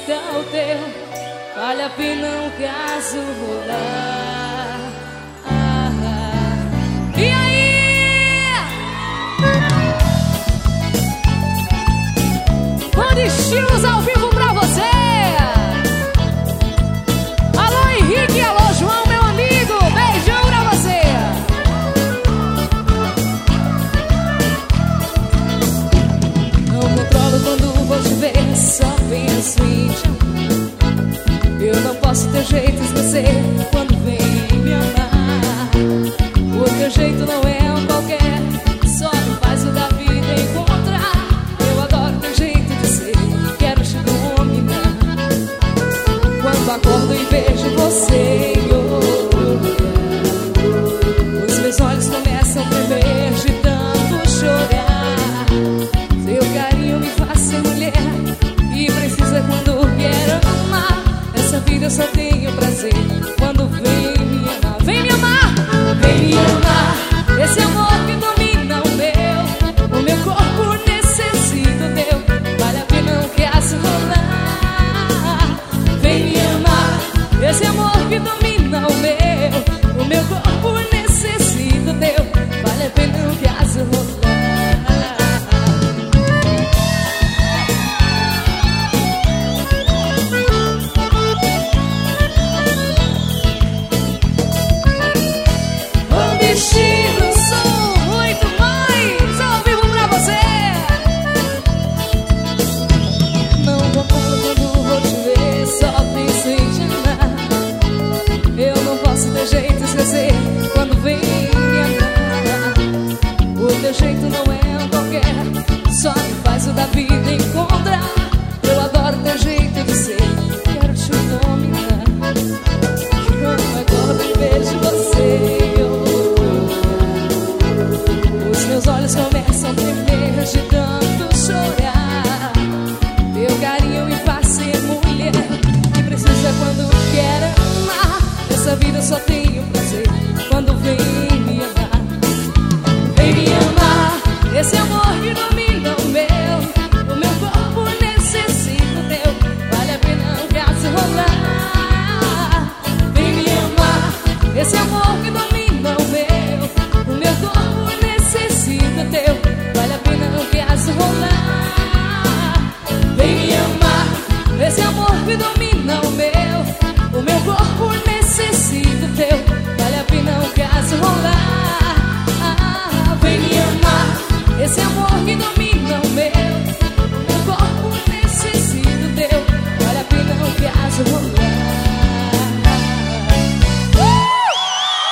necessita o teu. Vale a pena um caso rolar. E aí? Band Estilos ao vivo pra você. Alô Henrique, alô João, meu amigo, beijão pra você. Não controlo quando vou te ver, só penso em te amar. Eu não posso ter jeito, esquecer quando vem me amar. O teu jeito não é um qualquer, só me faz o da vida encontrar. Eu adoro teu jeito de ser, quero te dominar. Quando acordo e vejo você em outro lugar, os meus olhos começam a tremer de tanto chorar. Seu carinho me faz ser mulher e precisa quando quero amar. Nessa vida eu só tenho prazer quando vem me amar. Vem me amar, vem me amar. Esse amor que domina o meu corpo necessita o teu. Vale a pena um caso rolar. Vem me amar. Esse amor que domina o meu corpo necessita o teu. Vale a pena um caso rolar. Estilo, som, muito mais ao vivo pra você. Não controlo quando vou te ver, só penso em te amar. Eu não posso ter jeito, esquecer quando vem me amar. O teu jeito não é um qualquer, só me faz o da vida encontrar. Eu adoro teu jeito de ser, quero te dominar. Quando acordo e vejo você, meus olhos começam a tremer de tanto chorar. Teu carinho me faz ser mulher que precisa quando quer amar. Nessa vida só tenho prazer quando vem me amar. Vem me amar. Esse amor que domina o meu corpo necessita o teu. Vale a pena um caso rolar. Vem me amar. Esse amor que domina o meu corpo necessita teu. Vale a pena um caso rolar. Vem me amar. Esse amor que domina o meu corpo necessita teu.